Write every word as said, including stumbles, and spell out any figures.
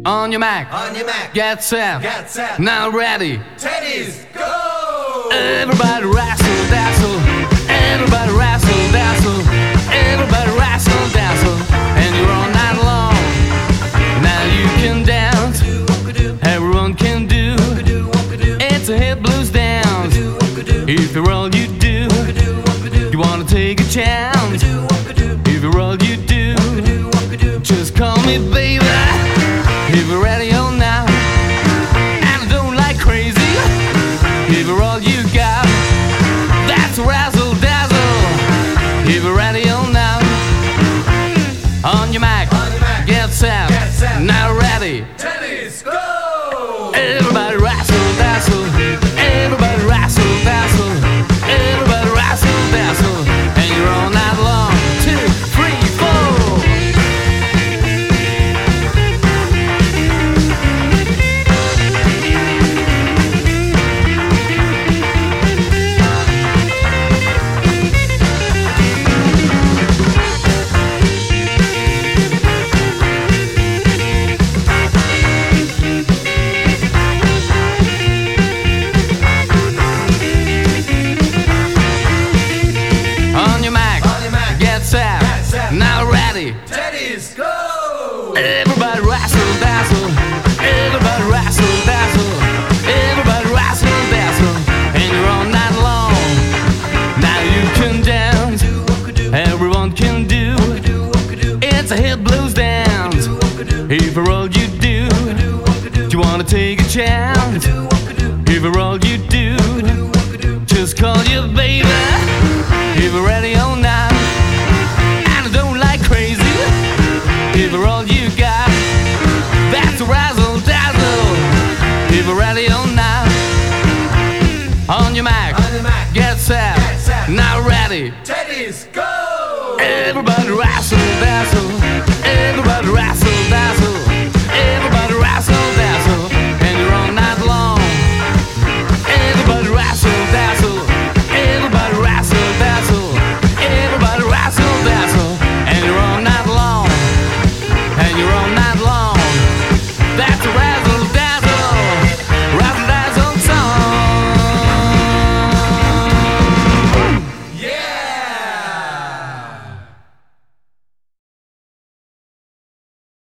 On your Mac, On your Mac, get set, get set, now ready. Teddy's go! Everybody wrestle, dazzle. Everybody wrestle, dazzle. Everybody wrestle, dazzle. And you're all night long. Now you can dance. Everyone can do. It's a hit blues dance. If you're all you do, you wanna take a chance. If you're all you do, just call me baby. If you're ready on now, and I don't like crazy. If you're all you got, that's razzle dazzle. If you're ready on now, on your Mac, On your Mac, get set, get set, now ready. Teddy's go! Everybody razzle dazzle. Everybody razzle dazzle. Everybody razzle dazzle. And you're all night long. Two, three, four. On your Mac, On your Mac, get set, get set, now ready. Teddy's go! Everybody razzle dazzle. Everybody razzle dazzle. Everybody razzle dazzle. And you're all night long. Now you can dance. Everyone can do. It's a hit blues dance. If you're all you do, you wanna take a chance. If you're all you do, just call your baby. If you're ready on now, and I don't like crazy. If you're all you got, that's razzle dazzle. If you're ready on now, on your Mac, On your Mac, get set, get set, now ready. Teddy's go! Everybody razzle dazzle.